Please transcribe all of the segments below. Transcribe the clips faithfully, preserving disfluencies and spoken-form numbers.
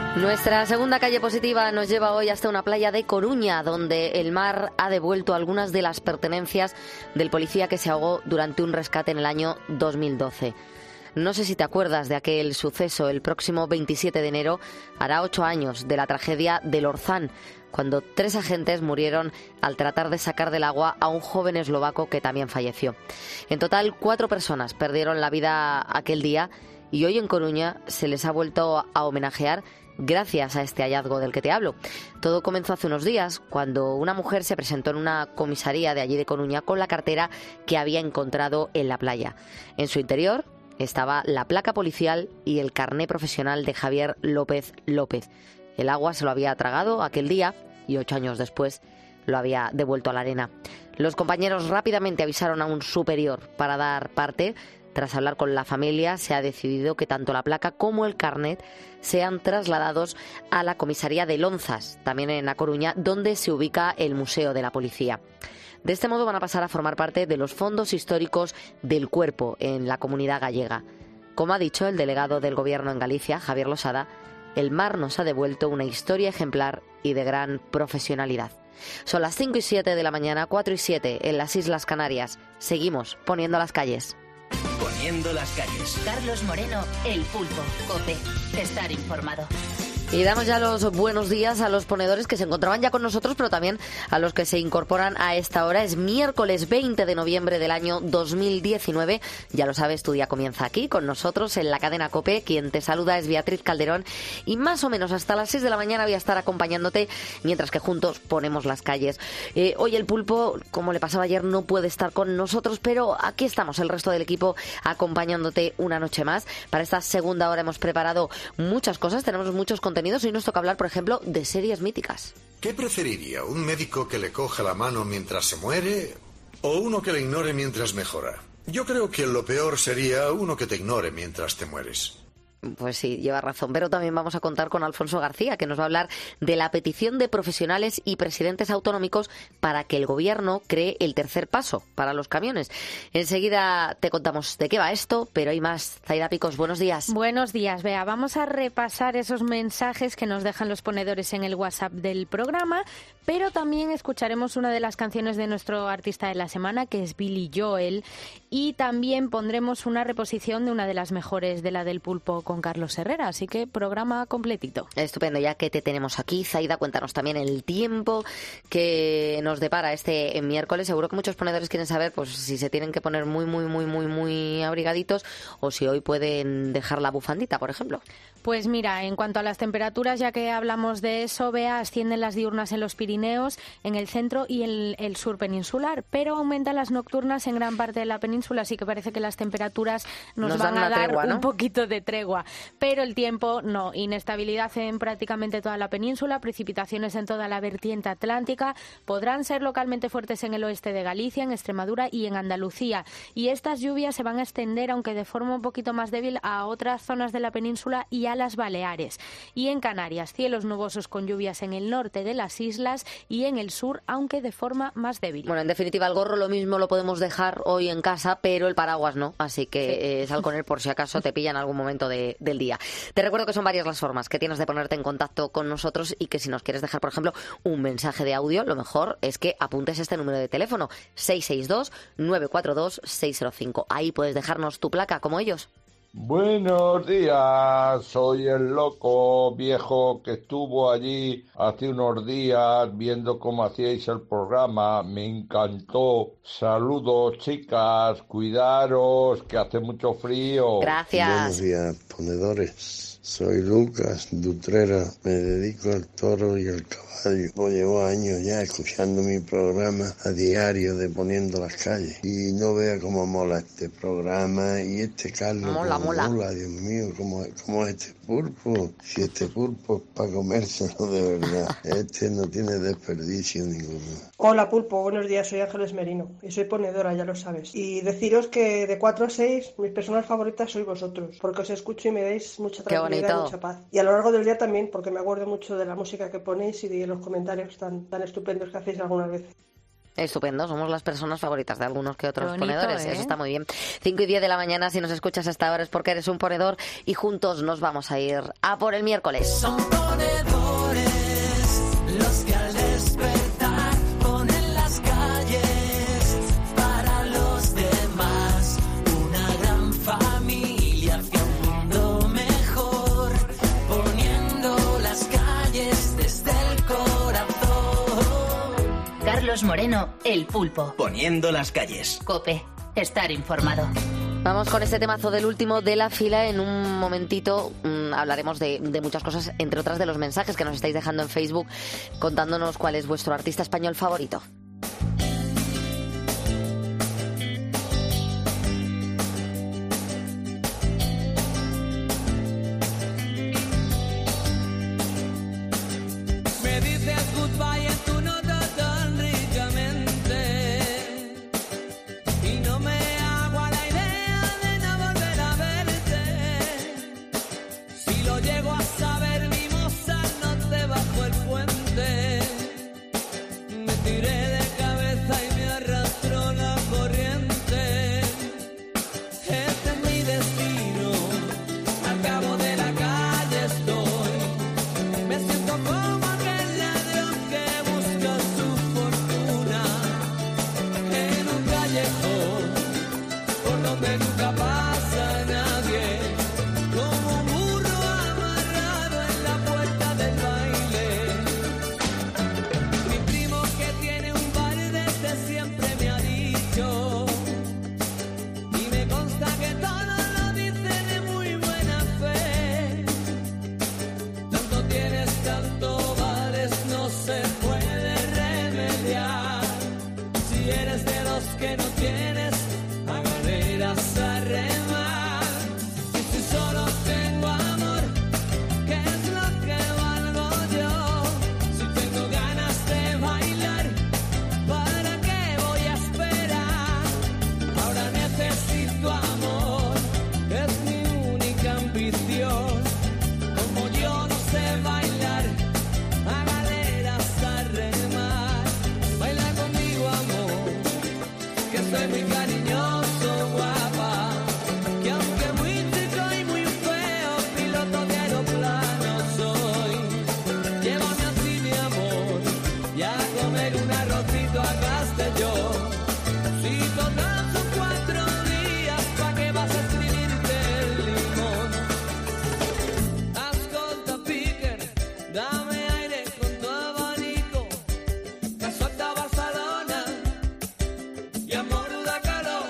Nuestra segunda calle positiva nos lleva hoy hasta una playa de Coruña, donde el mar ha devuelto algunas de las pertenencias del policía que se ahogó durante un rescate en el año dos mil doce. No sé si te acuerdas de aquel suceso. El próximo veintisiete de enero hará ocho años de la tragedia del Orzán, cuando tres agentes murieron al tratar de sacar del agua a un joven eslovaco que también falleció. En total, cuatro personas perdieron la vida aquel día y hoy en Coruña se les ha vuelto a homenajear gracias a este hallazgo del que te hablo. Todo comenzó hace unos días, cuando una mujer se presentó en una comisaría de allí de Coruña con la cartera que había encontrado en la playa. En su interior estaba la placa policial y el carné profesional de Javier López López. El agua se lo había tragado aquel día y ocho años después lo había devuelto a la arena. Los compañeros rápidamente avisaron a un superior para dar parte. Tras hablar con la familia, se ha decidido que tanto la placa como el carnet sean trasladados a la comisaría de Lonzas, también en A Coruña, donde se ubica el Museo de la Policía. De este modo van a pasar a formar parte de los fondos históricos del cuerpo en la comunidad gallega. Como ha dicho el delegado del Gobierno en Galicia, Javier Losada, el mar nos ha devuelto una historia ejemplar y de gran profesionalidad. Son las cinco y siete de la mañana, cuatro y siete en las Islas Canarias. Seguimos poniendo las calles. Poniendo las calles. Carlos Moreno, El Pulpo, COPE. Estar informado. Y damos ya los buenos días a los ponedores que se encontraban ya con nosotros, pero también a los que se incorporan a esta hora. Es miércoles veinte de noviembre del año dos mil diecinueve. Ya lo sabes, tu día comienza aquí con nosotros en la cadena COPE. Quien te saluda es Beatriz Calderón y más o menos hasta las seis de la mañana voy a estar acompañándote mientras que juntos ponemos las calles. Eh, hoy el Pulpo, como le pasaba ayer, no puede estar con nosotros, pero aquí estamos el resto del equipo acompañándote una noche más. Para esta segunda hora hemos preparado muchas cosas, tenemos muchos contenidos. Hoy nos toca hablar, por ejemplo, de series míticas. ¿Qué preferiría? ¿Un médico que le coja la mano mientras se muere o uno que le ignore mientras mejora? Yo creo que lo peor sería uno que te ignore mientras te mueres. Pues sí, lleva razón, pero también vamos a contar con Alfonso García, que nos va a hablar de la petición de profesionales y presidentes autonómicos para que el gobierno cree el tercer paso para los camiones. Enseguida te contamos de qué va esto, pero hay más. Zaida Picos, buenos días. Buenos días, Bea. Vamos a repasar esos mensajes que nos dejan los ponedores en el WhatsApp del programa, pero también escucharemos una de las canciones de nuestro artista de la semana, que es Billy Joel, y también pondremos una reposición de una de las mejores de la del Pulpo con Carlos Herrera, así que programa completito. Estupendo, ya que te tenemos aquí, Zaida, cuéntanos también el tiempo que nos depara este miércoles. Seguro que muchos ponedores quieren saber pues si se tienen que poner muy, muy, muy, muy, muy abrigaditos o si hoy pueden dejar la bufandita, por ejemplo. Pues mira, en cuanto a las temperaturas, ya que hablamos de eso, Bea, ascienden las diurnas en los Pirineos, en el centro y en el sur peninsular, pero aumentan las nocturnas en gran parte de la península, así que parece que las temperaturas nos, nos van a dar tregua, ¿no? Un poquito de tregua. Pero el tiempo no, inestabilidad en prácticamente toda la península, precipitaciones en toda la vertiente atlántica, podrán ser localmente fuertes en el oeste de Galicia, en Extremadura y en Andalucía. Y estas lluvias se van a extender, aunque de forma un poquito más débil, a otras zonas de la península y a las Baleares. Y en Canarias, cielos nubosos con lluvias en el norte de las islas y en el sur, aunque de forma más débil. Bueno, en definitiva, el gorro lo mismo lo podemos dejar hoy en casa, pero el paraguas no, así que sí. eh, sal con él por si acaso te pilla en algún momento de, del día. Te recuerdo que son varias las formas que tienes de ponerte en contacto con nosotros y que si nos quieres dejar, por ejemplo, un mensaje de audio, lo mejor es que apuntes este número de teléfono, seis seis dos, nueve cuatro dos, seis cero cinco. Ahí puedes dejarnos tu placa, como ellos. Buenos días, soy el loco viejo que estuvo allí hace unos días viendo cómo hacíais el programa, me encantó. Saludos, chicas, cuidaros, que hace mucho frío. Gracias. Buenos días, ponedores. Soy Lucas Dutrera, me dedico al toro y al caballo. Llevo años ya escuchando mi programa a diario de Poniendo las Calles y no vea cómo mola este programa y este Carlos. Mola, mola. mola. Dios mío, cómo, cómo es este pulpo. Si este pulpo es para comérselo de verdad, este no tiene desperdicio ninguno. Hola Pulpo, buenos días, soy Ángeles Merino y soy ponedora, ya lo sabes. Y deciros que de cuatro a seis mis personas favoritas sois vosotros, porque os escucho y me dais mucha tranquilidad y mucha paz. Y a lo largo del día también, porque me acuerdo mucho de la música que ponéis y de los comentarios tan, tan estupendos que hacéis algunas veces. Estupendo, somos las personas favoritas de algunos que otros bonito, ponedores, ¿eh? Eso está muy bien. cinco y diez de la mañana, si nos escuchas hasta ahora es porque eres un ponedor y juntos nos vamos a ir a por el miércoles. Son ponedores los que al despertar ponen las calles para los demás, una gran familia hacia un mundo mejor, poniendo las calles desde el corazón. Carlos Moreno, El Pulpo. Poniendo las calles. COPE. Estar informado. Vamos con este temazo del último de la fila. En un momentito mmm, hablaremos de, de muchas cosas, entre otras de los mensajes que nos estáis dejando en Facebook contándonos cuál es vuestro artista español favorito. Me dices goodbye en tu nota tan ricamente y no me hago a la idea de no volver a verte. Si lo llego a saber, mi moza, no te bajo el puente. Me tiré de cabeza y me arrastró la corriente. Este es mi destino, al cabo de la calle estoy. Me siento como aquel ladrón que busca su fortuna en un callejón por donde nunca pasa nadie, como un burro amarrado en la puerta del baile. Mi primo que tiene un bar desde siempre me ha dicho, y me consta que todo lo dice de muy buena fe. Tanto tienes, tanto vales, no se puede remediar. Si eres de los que no tienes, a galeras a remar. Y si solo tengo amor, ¿qué es lo que valgo yo? Si tengo ganas de bailar, ¿para qué voy a esperar? Ahora necesito amor, es mi única ambición. Como yo no sé bailar, a galeras a remar. Baila conmigo, amor, que soy muy cariñoso, guapa. Que aunque muy chico y muy feo, piloto de aeroplano soy. Llévame así, mi amor, y a comer un arrocito a Castellón. Si total son cuatro días, ¿pa' qué vas a escribirte el limón? Ascolta, Piquer, dame aire con tu abanico, que suelta Barcelona y amor da calor.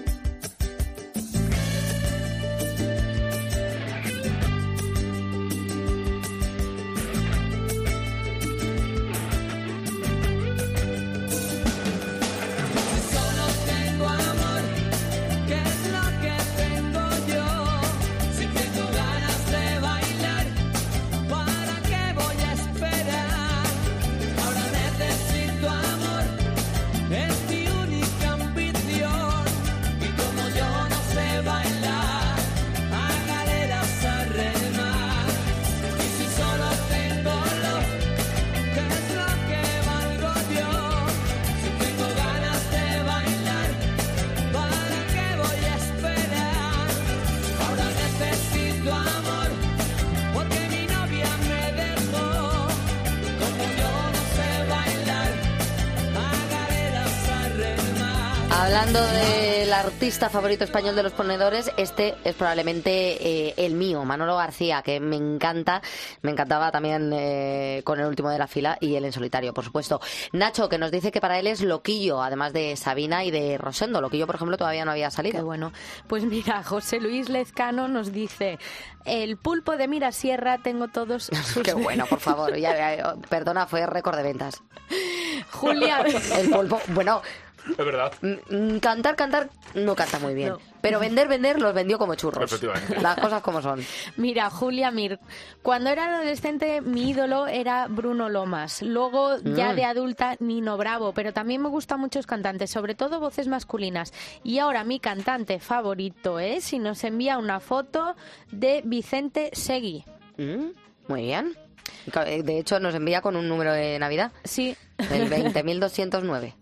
Si solo tengo amor, ¿qué es lo que tengo yo? Si tengo ganas de bailar, ¿para qué voy a esperar? Ahora necesito amor, es mi única ambición. Y como yo no sé bailar, a galeras a remar. Y si solo tengo love, ¿qué es lo que valgo yo? Si tengo ganas de bailar, ¿para qué voy a esperar? Ahora necesito amor, porque mi novia me dejó. Como yo no sé bailar, a galeras a remar. Hablando del artista favorito español de los ponedores, este es probablemente eh, el mío, Manolo García, que me encanta, me encantaba también eh, con el último de la fila y él en solitario, por supuesto. Nacho, que nos dice que para él es Loquillo, además de Sabina y de Rosendo. Loquillo, por ejemplo, todavía no había salido. Qué bueno. Pues mira, José Luis Lezcano nos dice: El Pulpo de Mirasierra, tengo todos sus... Qué bueno, por favor. Ya, ya, perdona, fue récord de ventas. Julia... El Pulpo, bueno... Es verdad. mm, Cantar, cantar, no canta muy bien. No. Pero vender, vender, los vendió como churros. Efectivamente. Las cosas como son. Mira, Julia Mir, cuando era adolescente mi ídolo era Bruno Lomas. Luego, ya Mm. de adulta, Nino Bravo. Pero también me gustan muchos cantantes, sobre todo voces masculinas. Y ahora mi cantante favorito es, y nos envía una foto de Vicente Seguí. Mm, muy bien. De hecho, nos envía con un número de Navidad. Sí. El veinte mil doscientos nueve.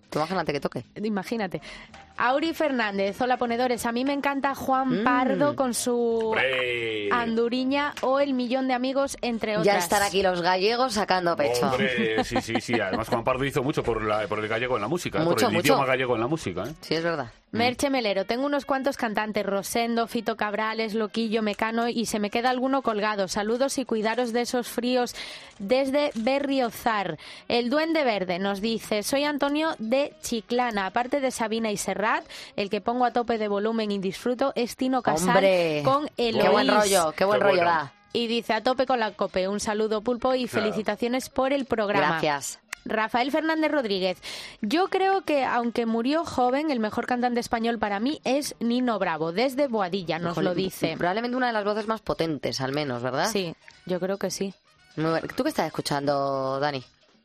Tú imagínate que toque. Imagínate. Auri Fernández, hola ponedores, a mí me encanta Juan Mm. Pardo con su ¡Hombre! Anduriña o El millón de amigos, entre otras. Ya están aquí los gallegos sacando pecho. Hombre, sí, sí, sí. Además, Juan Pardo hizo mucho por, la, por el gallego en la música, ¿eh? Mucho, por el mucho. idioma gallego en la música. ¿eh? Sí, es verdad. Merche Melero, tengo unos cuantos cantantes, Rosendo, Fito Cabrales, Loquillo, Mecano, y se me queda alguno colgado. Saludos y cuidaros de esos fríos desde Berriozar. El Duende Verde nos dice, soy Antonio de Chiclana, aparte de Sabina y Serrat, el que pongo a tope de volumen y disfruto es Tino Casal Hombre, con Eloís. qué buen rollo, qué buen Qué rollo bueno. da. Y dice, a tope con la COPE, un saludo Pulpo y felicitaciones por el programa. Gracias. Rafael Fernández Rodríguez, yo creo que aunque murió joven, el mejor cantante español para mí es Nino Bravo, desde Boadilla nos Híjole, lo dice. Probablemente una de las voces más potentes, al menos, ¿verdad? Sí, yo creo que sí. Muy bueno. ¿Tú qué estás escuchando, Dani?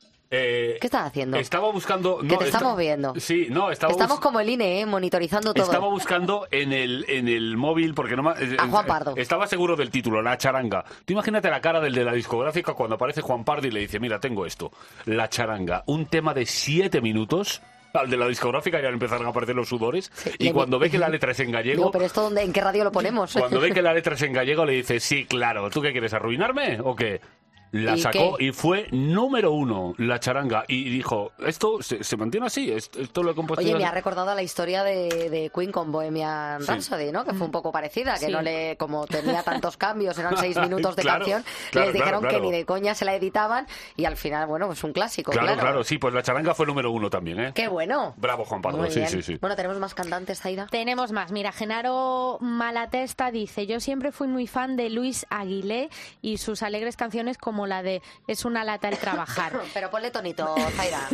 Eh, ¿Qué estás haciendo? Estaba buscando... Que no, te esta- estamos viendo. Sí, no, estaba Estamos bus- como el I N E, ¿eh? Monitorizando todo. Estaba buscando en el, en el móvil, porque no ma- eh, A Juan Pardo. Estaba seguro del título, La Charanga. Tú imagínate la cara del de la discográfica cuando aparece Juan Pardo y le dice, mira, tengo esto, La Charanga, un tema de siete minutos. Al de la discográfica ya le empezaron a aparecer los sudores. y le- cuando ve que la letra es en gallego... Digo, pero esto dónde, ¿en qué radio lo ponemos? Cuando ve que la letra es en gallego le dice, sí, claro, ¿tú qué quieres, arruinarme o qué? La ¿Y sacó qué? y fue número uno, La Charanga. Y dijo, esto se, se mantiene así, esto, esto lo he compuesto Oye, yo me ha así". recordado la historia de, de Queen con Bohemian Sí. Rhapsody, ¿no? Que fue un poco parecida, que Sí. no le, como tenía tantos cambios, eran seis minutos de Claro, canción, claro, les dijeron claro, claro. que ni de coña se la editaban y al final, bueno, pues un clásico, Claro, claro. claro, sí, pues La Charanga fue número uno también, ¿eh? ¡Qué bueno! Bravo, Juan Pardo, Muy sí, bien. sí, sí. Bueno, tenemos más cantantes, Zaida. Tenemos más. Mira, Genaro Malatesta dice, yo siempre fui muy fan de Luis Aguilé y sus alegres canciones como la de Es una lata el trabajar. Pero ponle tonito, Zaida.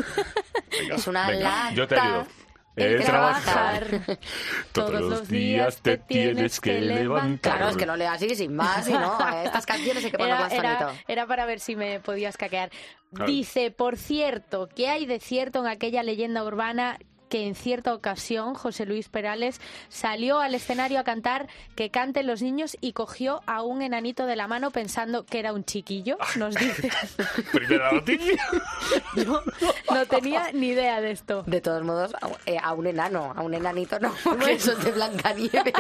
Es una Venga, lata. yo te ayudo. el El trabajar. Todos los días te tienes que levantar. Claro, es que lo leo así, sin más, y no. Estas canciones hay que ponerlas Era, era, tonito. era para ver si me podías caquear. Claro. Dice, por cierto, ¿qué hay de cierto en aquella leyenda urbana que en cierta ocasión José Luis Perales salió al escenario a cantar Que canten los niños y cogió a un enanito de la mano pensando que era un chiquillo? Nos dice. Primera noticia. Yo no tenía ni idea de esto. De todos modos, a, eh, a un enano, a un enanito no, porque eso es de Blancanieves.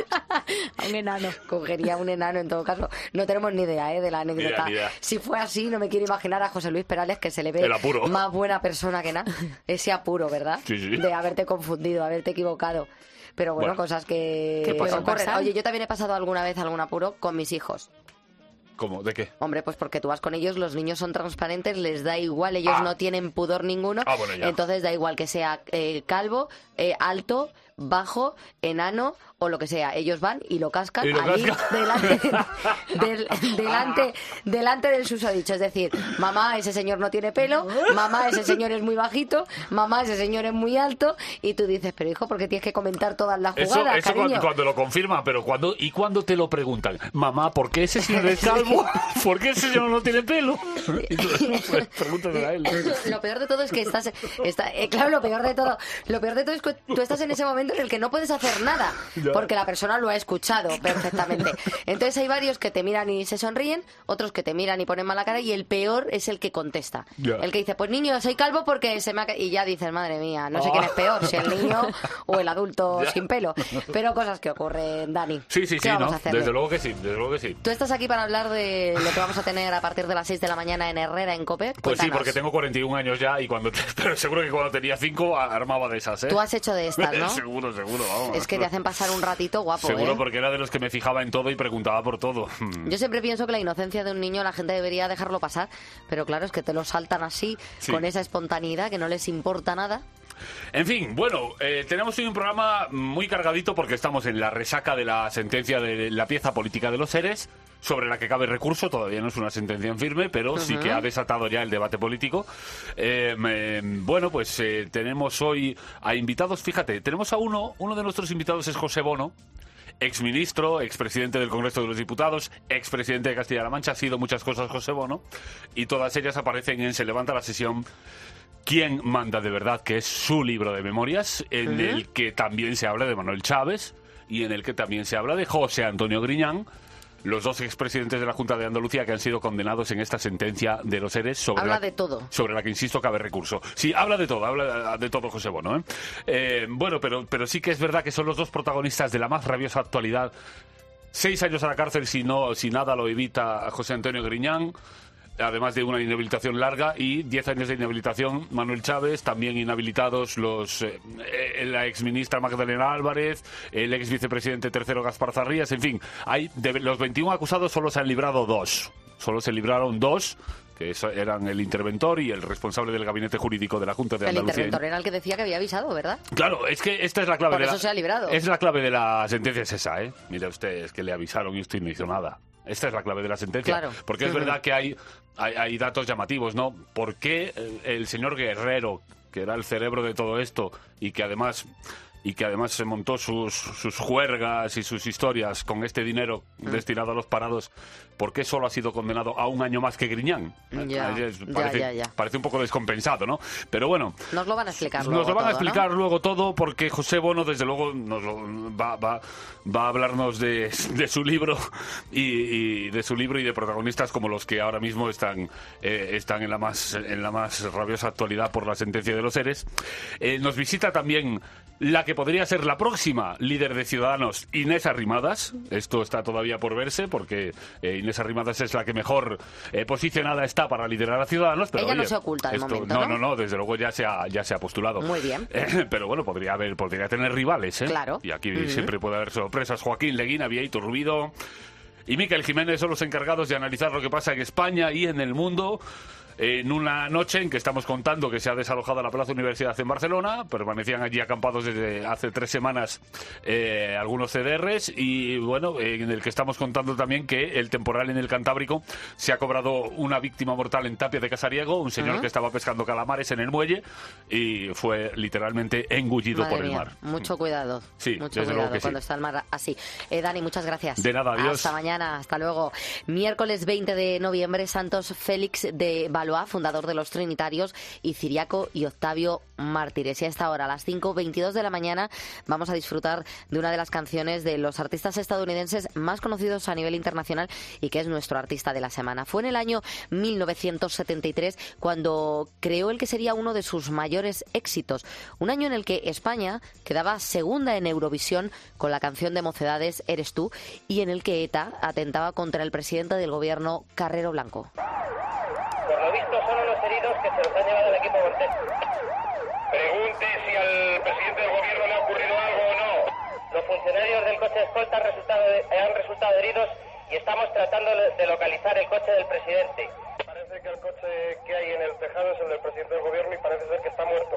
A un enano. Cogería un enano en todo caso. No tenemos ni idea ¿eh? de la anécdota. Ni idea, ni idea. Si fue así, no me quiero imaginar a José Luis Perales, que se le ve El apuro. más buena persona que nada. Ese apuro, ¿verdad? Sí, sí. De haberte confundido, haberte equivocado. Pero bueno, Bueno. cosas que, Que pueden ocurren. pasar. Oye, yo también he pasado alguna vez algún apuro con mis hijos. ¿Cómo? ¿De qué? Hombre, pues porque tú vas con ellos, los niños son transparentes, les da igual, ellos Ah. no tienen pudor ninguno. Ah, bueno, ya. Entonces da igual que sea eh, calvo, eh, alto, bajo, enano o lo que sea. Ellos van y lo cascan Y lo allí cascan. delante, del, delante, delante del susodicho. Es decir, mamá, ese señor no tiene pelo, mamá, ese señor es muy bajito, mamá, ese señor es muy alto. Y tú dices, pero hijo, ¿por qué tienes que comentar todas las Eso, jugadas, eso cariño? cuando, cuando lo confirma, pero cuando y cuando te lo preguntan, mamá, ¿por qué ese señor es calvo? ¿Por qué ese señor no tiene pelo? Y tú, pues, pregúntaselo a él. Lo peor de todo es que estás, está, eh, claro, lo peor de todo, lo peor de todo es que tú estás en ese momento en el que no puedes hacer nada, Ya. porque la persona lo ha escuchado perfectamente. Entonces hay varios que te miran y se sonríen, otros que te miran y ponen mala cara, y el peor es el que contesta. Ya. El que dice, pues niño, soy calvo porque se me ha ca-". Y ya dices, madre mía, no sé Ah. quién es peor, si el niño o el adulto Ya. sin pelo. Pero cosas que ocurren, Dani. Sí, sí, ¿Qué sí, vamos no, a hacerle? desde luego que sí, desde luego que sí. Tú estás aquí para hablar de lo que vamos a tener a partir de las seis de la mañana en Herrera, en COPE. Pues sí, Cuéntanos. porque tengo cuarenta y un años ya y cuando te- pero seguro que cuando tenía cinco armaba de esas, ¿eh? Tú has hecho de estas, ¿no? seguro, seguro, vamos. Es que te hacen pasar un ratito guapo, Seguro ¿eh? porque era de los que me fijaba en todo y preguntaba por todo. Yo siempre pienso que la inocencia de un niño la gente debería dejarlo pasar, pero claro, es que te lo saltan así, Sí. con esa espontaneidad que no les importa nada. En fin, bueno, eh, tenemos hoy un programa muy cargadito porque estamos en la resaca de la sentencia de la pieza política de los seres, sobre la que cabe recurso. Todavía no es una sentencia en firme, pero sí que ha desatado ya el debate político. Eh, me- bueno, pues eh, tenemos hoy a invitados, fíjate, tenemos a uno, uno de nuestros invitados es José Bono, exministro, expresidente del Congreso de los Diputados, expresidente de Castilla-La Mancha. Ha sido muchas cosas José Bono y todas ellas aparecen en Se levanta la sesión. ¿Quién manda de verdad?, que es su libro de memorias, en Ujú. el que también se habla de Manuel Chávez y en el que también se habla de José Antonio Griñán, los dos expresidentes de la Junta de Andalucía que han sido condenados en esta sentencia de los ERES sobre, habla la, de todo. sobre la que, insisto, cabe recurso. Sí, habla de todo, habla de todo José Bono. ¿eh? Eh, bueno, pero, pero sí que es verdad que son los dos protagonistas de la más rabiosa actualidad. Seis años a la cárcel si, no, si nada lo evita José Antonio Griñán, además de una inhabilitación larga, y diez años de inhabilitación Manuel Chávez, también inhabilitados los eh, la exministra Magdalena Álvarez, el ex vicepresidente tercero Gaspar Zarrías, en fin, hay de los veintiún acusados solo se han librado dos, solo se libraron dos, que eran el interventor y el responsable del gabinete jurídico de la Junta de el Andalucía. El interventor era el que decía que había avisado, ¿verdad? Claro, es que esta es la clave Por de eso la, se ha librado. Es la clave de la sentencia, es esa, ¿eh? Mira usted, es que le avisaron y usted no hizo nada. Esta es la clave de la sentencia. Claro. Porque es uh-huh. verdad que hay, hay, hay datos llamativos, ¿no? ¿Por qué el, el señor Guerrero, que era el cerebro de todo esto y que además... y que además se montó sus, sus juergas y sus historias con este dinero mm. destinado a los parados, ¿por qué solo ha sido condenado a un año más que Griñán? Ya, parece, ya, ya, ya. parece un poco descompensado, ¿no? Pero bueno... Nos lo van a explicar luego Nos lo van todo, a explicar ¿no? luego todo, porque José Bono, desde luego, nos lo, va, va, va a hablarnos de, de su libro y, y de su libro y de protagonistas como los que ahora mismo están, eh, están en, la más, en la más rabiosa actualidad por la sentencia de los ERES. Eh, nos visita también la que podría ser la próxima líder de Ciudadanos, Inés Arrimadas. Esto está todavía por verse, porque eh, Inés Arrimadas es la que mejor eh, posicionada está para liderar a Ciudadanos. Pero, ella oye, no se oculta de esto, momento, no, ¿no? no, no, desde luego ya se ha, ya se ha postulado. Muy bien. Eh, pero bueno, podría haber, podría tener rivales, ¿eh? Claro. Y aquí uh-huh. siempre puede haber sorpresas. Joaquín Leguina, Vieito Rubido y Miquel Jiménez son los encargados de analizar lo que pasa en España y en el mundo. En una noche en que estamos contando que se ha desalojado la Plaza Universidad en Barcelona, permanecían allí acampados desde hace tres semanas eh, algunos C D Rs, y bueno, en el que estamos contando también que el temporal en el Cantábrico se ha cobrado una víctima mortal en Tapia de Casariego, un señor uh-huh. que estaba pescando calamares en el muelle y fue literalmente engullido Madre por el mía, mar. Mucho cuidado, sí, mucho desde cuidado luego que cuando sí. está el mar así. Eh, Dani, muchas gracias. De nada, adiós. Hasta mañana, hasta luego. Miércoles veinte de noviembre, Santos Félix de Valois, fundador de los Trinitarios, y Ciriaco y Octavio Mártires. Y a esta hora, a las cinco veintidós de la mañana, vamos a disfrutar de una de las canciones de los artistas estadounidenses más conocidos a nivel internacional y que es nuestro artista de la semana. Fue en el año mil novecientos setenta y tres cuando creó el que sería uno de sus mayores éxitos. Un año en el que España quedaba segunda en Eurovisión con la canción de Mocedades Eres tú, y en el que ETA atentaba contra el presidente del gobierno, Carrero Blanco. Por lo visto son los heridos que se los ha llevado el equipo Montes. Pregunte si al presidente del gobierno le ha ocurrido algo o no. Los funcionarios del coche escolta han resultado, han resultado heridos y estamos tratando de localizar el coche del presidente. Parece que el coche que hay en el tejado es el del presidente del gobierno y parece ser que está muerto.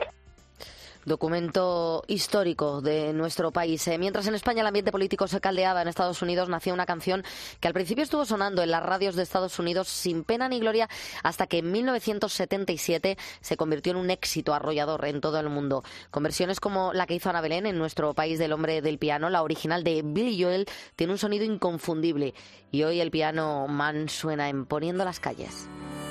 Documento histórico de nuestro país. Eh, mientras en España el ambiente político se caldeaba, en Estados Unidos nació una canción que al principio estuvo sonando en las radios de Estados Unidos sin pena ni gloria, hasta que en mil novecientos setenta y siete se convirtió en un éxito arrollador en todo el mundo. Con versiones como la que hizo Ana Belén en nuestro país del hombre del piano, la original de Billy Joel tiene un sonido inconfundible. Y hoy el piano man suena en Poniendo las calles.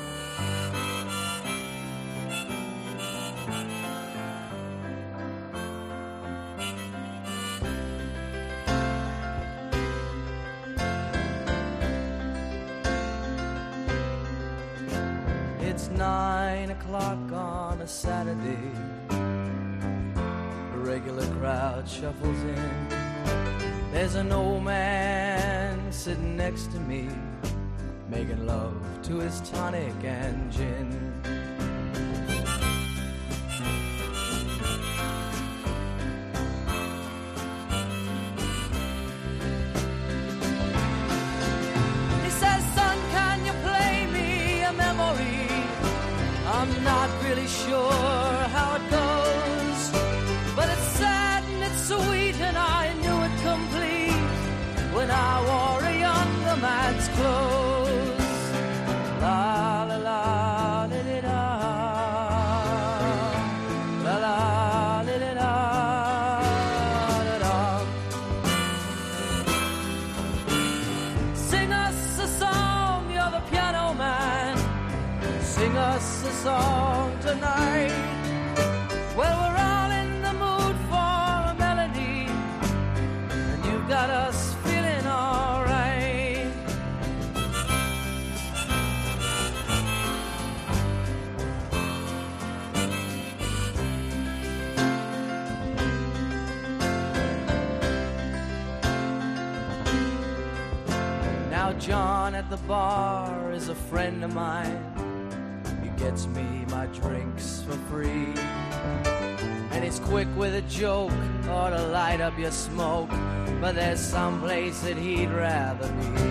It's nine o'clock on a Saturday. A regular crowd shuffles in. There's an old man sitting next to me, making love to his tonic and gin. He says, son, can you play me a memory? I'm not really sure how it goes, but it's sad and it's sweet, and I knew it complete when I wore a younger man's clothes. La la la li li da, la la li li da, da da. Sing us a song, you're the piano man. Sing us a song tonight. Well, we're all in the mood for a melody, and you've got us feeling alright. man at the bar is a friend of mine. He gets me my drinks for free. And he's quick with a joke or to light up your smoke. But there's some place that he'd rather be.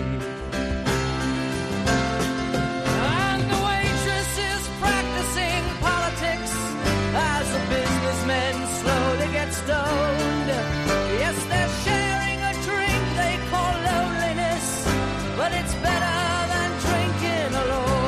And the waitress is practicing politics as the businessmen slowly get stoned. Yes, they're sharing a drink they call loneliness, but it's better than drinking alone.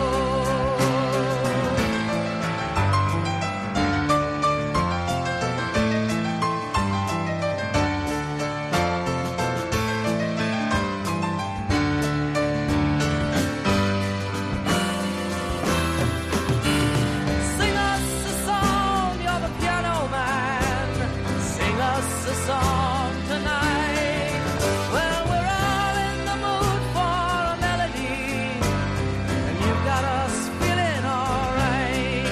Sing us a song, you're the piano man. Sing us a song tonight. Well, we're all in the mood for a melody, and you've got us feeling alright.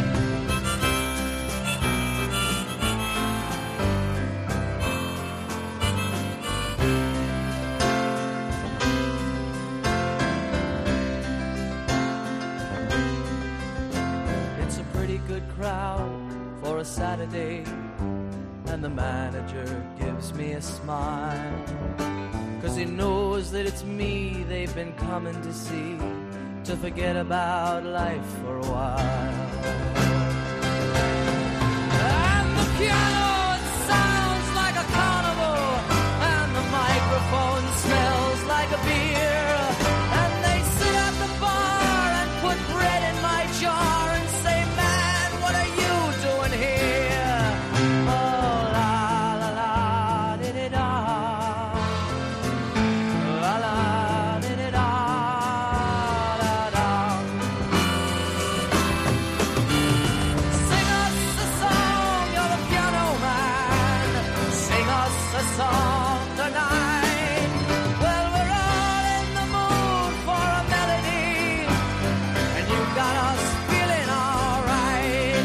It's a pretty good crowd for a Saturday, and the manager gives me a smile, 'cause he knows that it's me they've been coming to see, to forget about life for a while. And the piano, it sounds like a carnival, and the microphone smells like a beer, and they sit at the bar and put bread in my jar and say, man, what are you doing here? Oh, la la la, di di da, la la, di di da, da da. Sing us a song, you're the piano man. Sing us a song tonight. Well, we're all in the mood for a melody, and you got us feeling alright.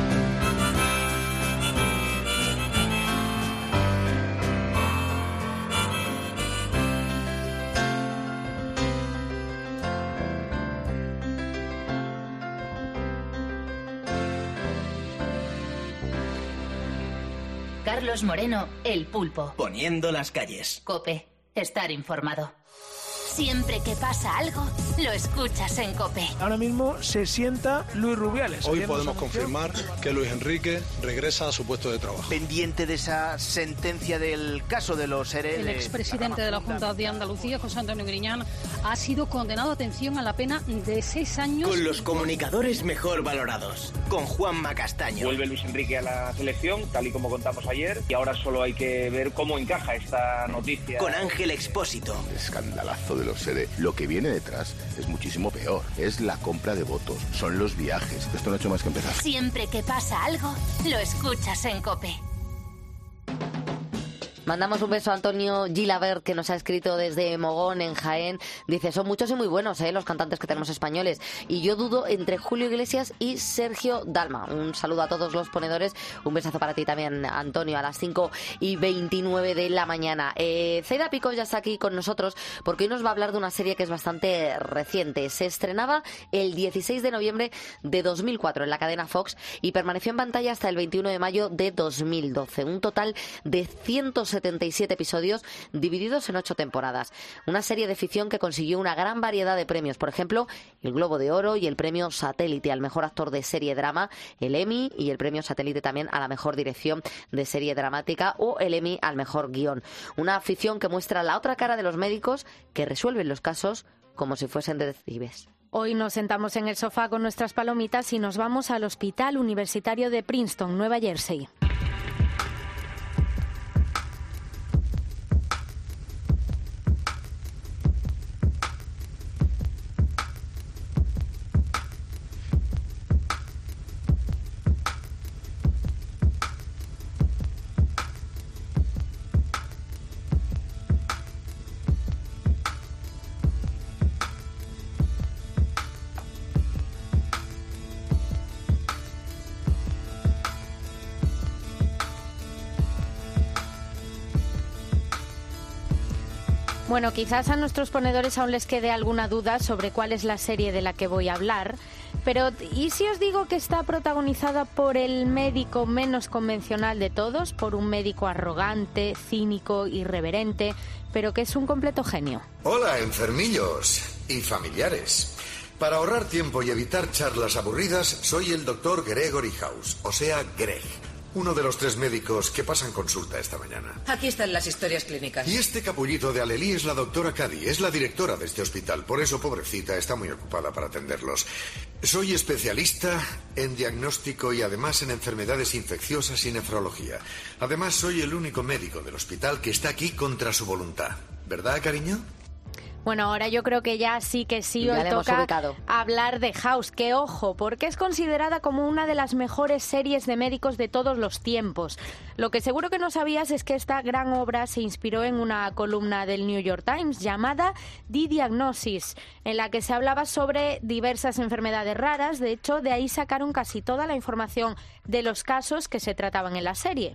Carlos Moreno, El Pulpo. Poniendo las calles. COPE. Estar informado. Siempre que pasa algo, lo escuchas en COPE. Ahora mismo se sienta Luis Rubiales. Hoy Ayer podemos nos anunció- confirmar que Luis Enrique regresa a su puesto de trabajo. Pendiente de esa sentencia del caso de los E R E. El expresidente de la Junta de Andalucía, José Antonio Griñán, ha sido condenado, atención, a la pena de seis años. Con los comunicadores mejor valorados. Con Juanma Castaño. Vuelve Luis Enrique a la selección, tal y como contamos ayer, y ahora solo hay que ver cómo encaja esta noticia. Con Ángel Expósito. Escandalazo de los E R E. Lo que viene detrás es muchísimo peor. Es la compra de votos, son los viajes. Esto no ha hecho más que empezar. Siempre que pasa algo, lo escuchas en COPE. Mandamos un beso a Antonio Gilabert, que nos ha escrito desde Mogón, en Jaén. Dice, son muchos y muy buenos ¿eh? los cantantes que tenemos españoles. Y yo dudo entre Julio Iglesias y Sergio Dalma. Un saludo a todos los ponedores. Un besazo para ti también, Antonio, a las cinco y veintinueve de la mañana. Eh, Zaida Pico ya está aquí con nosotros porque hoy nos va a hablar de una serie que es bastante reciente. Se estrenaba el dieciséis de noviembre de dos mil cuatro en la cadena Fox y permaneció en pantalla hasta el veintiuno de mayo de dos mil doce. Un total de ciento setenta y siete episodios divididos en ocho temporadas. Una serie de ficción que consiguió una gran variedad de premios. Por ejemplo, el Globo de Oro y el premio Satélite al mejor actor de serie drama, el Emmy y el premio Satélite también a la mejor dirección de serie dramática o el Emmy al mejor guión. Una ficción que muestra la otra cara de los médicos que resuelven los casos como si fuesen detectives. Hoy nos sentamos en el sofá con nuestras palomitas y nos vamos al Hospital Universitario de Princeton, Nueva Jersey. Bueno, quizás a nuestros ponedores aún les quede alguna duda sobre cuál es la serie de la que voy a hablar, pero ¿y si os digo que está protagonizada por el médico menos convencional de todos, por un médico arrogante, cínico, irreverente, pero que es un completo genio? Hola, enfermillos y familiares. Para ahorrar tiempo y evitar charlas aburridas, soy el doctor Gregory House, o sea, Greg. Uno de los tres médicos que pasan consulta esta mañana. Aquí están las historias clínicas. Y este capullito de Alelí es la doctora Cady, es la directora de este hospital. Por eso, pobrecita, está muy ocupada para atenderlos. Soy especialista en diagnóstico y además en enfermedades infecciosas y nefrología. Además, soy el único médico del hospital que está aquí contra su voluntad. ¿Verdad, cariño? Bueno, ahora yo creo que ya sí que sí Ya os le hemos toca ubicado. hablar de House, que ojo, porque es considerada como una de las mejores series de médicos de todos los tiempos. Lo que seguro que no sabías es que esta gran obra se inspiró en una columna del New York Times llamada The Diagnosis, en la que se hablaba sobre diversas enfermedades raras. De hecho, de ahí sacaron casi toda la información de los casos que se trataban en la serie.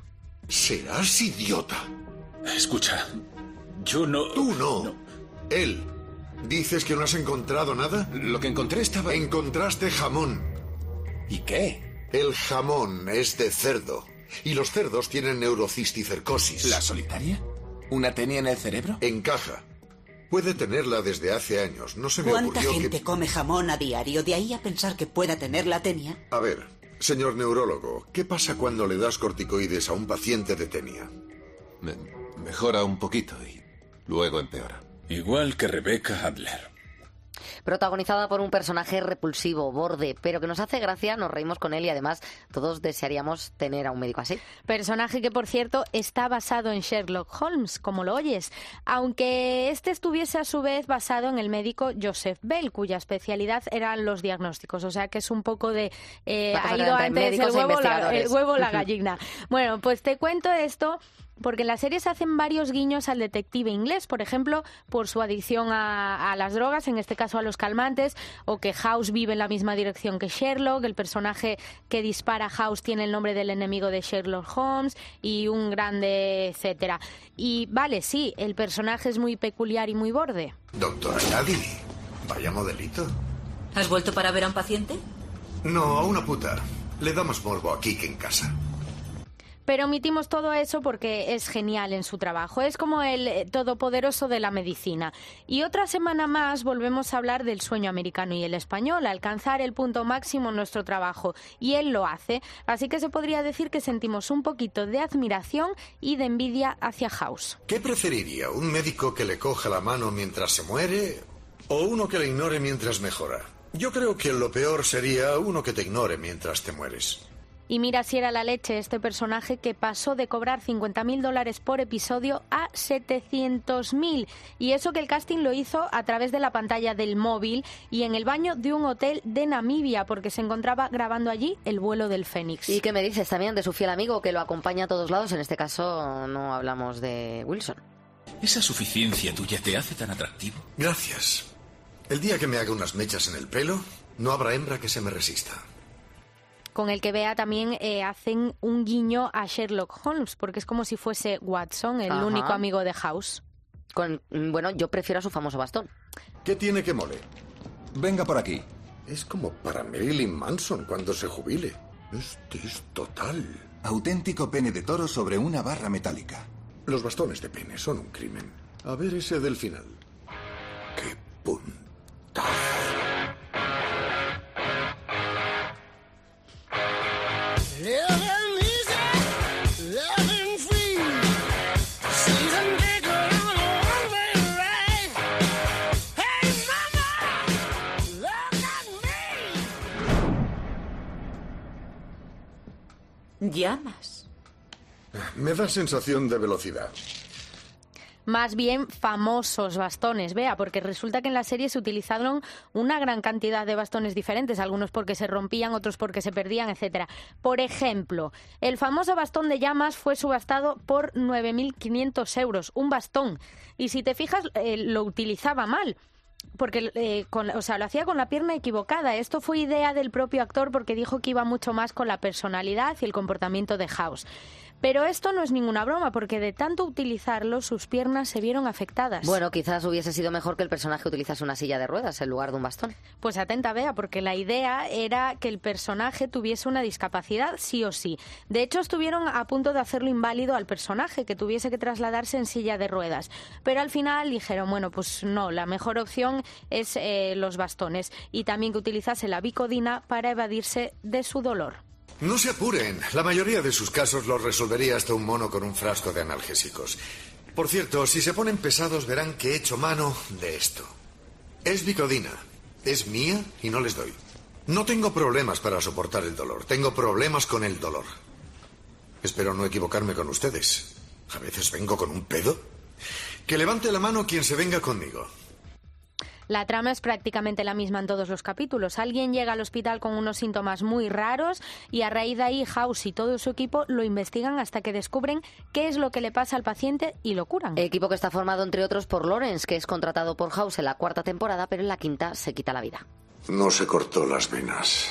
Serás idiota. Escucha, yo no... Tú no. no. Él. ¿Dices que no has encontrado nada? Lo que encontré estaba... Encontraste jamón. ¿Y qué? El jamón es de cerdo. Y los cerdos tienen neurocisticercosis. ¿La solitaria? ¿Una tenia en el cerebro? Encaja. Puede tenerla desde hace años. No se me ¿Cuánta ocurrió gente que... come jamón a diario? De ahí a pensar que pueda tener la tenia. A ver, señor neurólogo, ¿qué pasa cuando le das corticoides a un paciente de tenia? Me mejora un poquito y luego empeora. Igual que Rebecca Adler. Protagonizada por un personaje repulsivo, borde, pero que nos hace gracia, nos reímos con él y además todos desearíamos tener a un médico así. Personaje que, por cierto, está basado en Sherlock Holmes, como lo oyes, aunque este estuviese a su vez basado en el médico Joseph Bell, cuya especialidad eran los diagnósticos, o sea que es un poco de... Eh, ha ido antes el huevo, la, el huevo la gallina. Bueno, pues te cuento esto... Porque en la serie se hacen varios guiños al detective inglés, por ejemplo, por su adicción a, a las drogas, en este caso a los calmantes, o que House vive en la misma dirección que Sherlock, el personaje que dispara a House tiene el nombre del enemigo de Sherlock Holmes, y un grande, etcétera. Y vale, sí, el personaje es muy peculiar y muy borde. Doctora Cady, vaya modelito. ¿Has vuelto para ver a un paciente? No, a una puta. Le damos morbo aquí que en casa. Pero omitimos todo eso porque es genial en su trabajo. Es como el todopoderoso de la medicina. Y otra semana más volvemos a hablar del sueño americano y el español, alcanzar el punto máximo en nuestro trabajo. Y él lo hace. Así que se podría decir que sentimos un poquito de admiración y de envidia hacia House. ¿Qué preferiría? ¿Un médico que le coja la mano mientras se muere o uno que le ignore mientras mejora? Yo creo que lo peor sería uno que te ignore mientras te mueres. Y mira si era la leche este personaje que pasó de cobrar cincuenta mil dólares por episodio a setecientos mil. Y eso que el casting lo hizo a través de la pantalla del móvil y en el baño de un hotel de Namibia, porque se encontraba grabando allí El vuelo del Fénix. ¿Y qué me dices también de su fiel amigo que lo acompaña a todos lados? En este caso no hablamos de Wilson. ¿Esa suficiencia tuya te hace tan atractivo? Gracias. El día que me haga unas mechas en el pelo, no habrá hembra que se me resista. Con el que vea también eh, hacen un guiño a Sherlock Holmes, porque es como si fuese Watson, el Ajá. único amigo de House. Con, bueno, yo prefiero a su famoso bastón. ¿Qué tiene que mole? Venga por aquí. Es como para Marilyn Manson cuando se jubile. Este es total. Auténtico pene de toro sobre una barra metálica. Los bastones de pene son un crimen. A ver ese del final. ¡Qué puntazo! Llamas. Me da sensación de velocidad. Más bien famosos bastones, vea, porque resulta que en la serie se utilizaron una gran cantidad de bastones diferentes, algunos porque se rompían, otros porque se perdían, etcétera. Por ejemplo, el famoso bastón de llamas fue subastado por nueve mil quinientos euros, un bastón. Y si te fijas, eh, lo utilizaba mal. porque eh, con, o sea, lo hacía con la pierna equivocada. Esto fue idea del propio actor porque dijo que iba mucho más con la personalidad y el comportamiento de House. Pero esto no es ninguna broma, porque de tanto utilizarlo, sus piernas se vieron afectadas. Bueno, quizás hubiese sido mejor que el personaje utilizase una silla de ruedas en lugar de un bastón. Pues atenta, Bea, porque la idea era que el personaje tuviese una discapacidad sí o sí. De hecho, estuvieron a punto de hacerlo inválido al personaje, que tuviese que trasladarse en silla de ruedas. Pero al final dijeron, bueno, pues no, la mejor opción es eh, los bastones. Y también que utilizase la Vicodina para evadirse de su dolor. No se apuren. La mayoría de sus casos los resolvería hasta un mono con un frasco de analgésicos. Por cierto, si se ponen pesados verán que he hecho mano de esto. Es Vicodina. Es mía y no les doy. No tengo problemas para soportar el dolor. Tengo problemas con el dolor. Espero no equivocarme con ustedes. A veces vengo con un pedo. Que levante la mano quien se venga conmigo. La trama es prácticamente la misma en todos los capítulos. Alguien llega al hospital con unos síntomas muy raros y a raíz de ahí House y todo su equipo lo investigan hasta que descubren qué es lo que le pasa al paciente y lo curan. Equipo que está formado entre otros por Lawrence, que es contratado por House en la cuarta temporada, pero en la quinta se quita la vida. No se cortó las venas.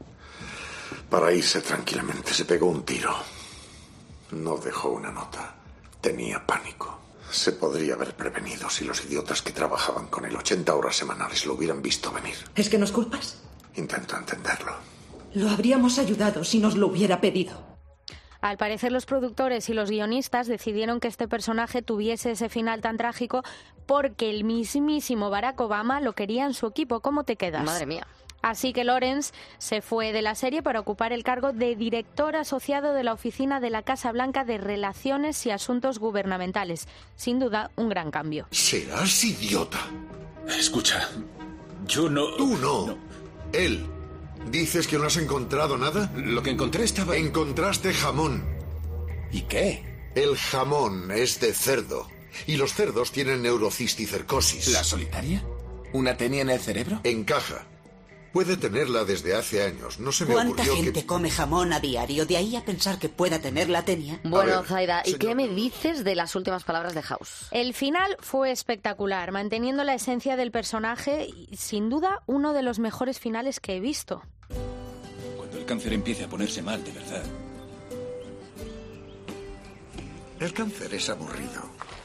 Para irse tranquilamente se pegó un tiro. No dejó una nota. Tenía pánico. Se podría haber prevenido si los idiotas que trabajaban con él ochenta horas semanales lo hubieran visto venir. ¿Es que nos culpas? Intento entenderlo. Lo habríamos ayudado si nos lo hubiera pedido. Al parecer, los productores y los guionistas decidieron que este personaje tuviese ese final tan trágico porque el mismísimo Barack Obama lo quería en su equipo. ¿Cómo te quedas? Madre mía. Así que Lawrence se fue de la serie para ocupar el cargo de director asociado de la oficina de la Casa Blanca de Relaciones y Asuntos Gubernamentales. Sin duda, un gran cambio. Serás idiota. Escucha, yo no... Tú no. no. Él. ¿Dices que no has encontrado nada? Lo que encontré estaba... Encontraste jamón. ¿Y qué? El jamón es de cerdo. Y los cerdos tienen neurocisticercosis. ¿La solitaria? ¿Una tenia en el cerebro? Encaja. Puede tenerla desde hace años. No se me ¿Cuánta ocurrió gente que... come jamón a diario? De ahí a pensar que pueda tener la tenia. Bueno, Zaida, ¿y qué me dices de las últimas palabras de House? El final fue espectacular, manteniendo la esencia del personaje y, sin duda, uno de los mejores finales que he visto. Cuando el cáncer empiece a ponerse mal, de verdad. El cáncer es aburrido.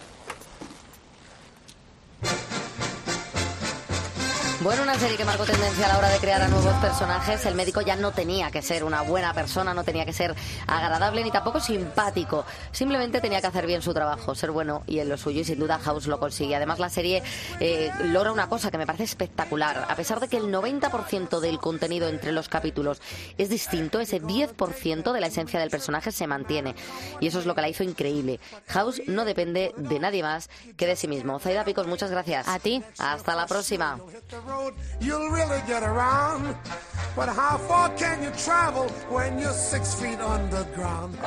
Bueno, una serie que marcó tendencia a la hora de crear a nuevos personajes. El médico ya no tenía que ser una buena persona, no tenía que ser agradable ni tampoco simpático. Simplemente tenía que hacer bien su trabajo, ser bueno y en lo suyo, y sin duda House lo consigue. Además, la serie eh, logra una cosa que me parece espectacular. A pesar de que el noventa por ciento del contenido entre los capítulos es distinto, ese diez por ciento de la esencia del personaje se mantiene. Y eso es lo que la hizo increíble. House no depende de nadie más que de sí mismo. Zaida Picos, muchas gracias. A ti. Hasta la próxima. You'll really get around. But how far can you travel when you're six feet underground?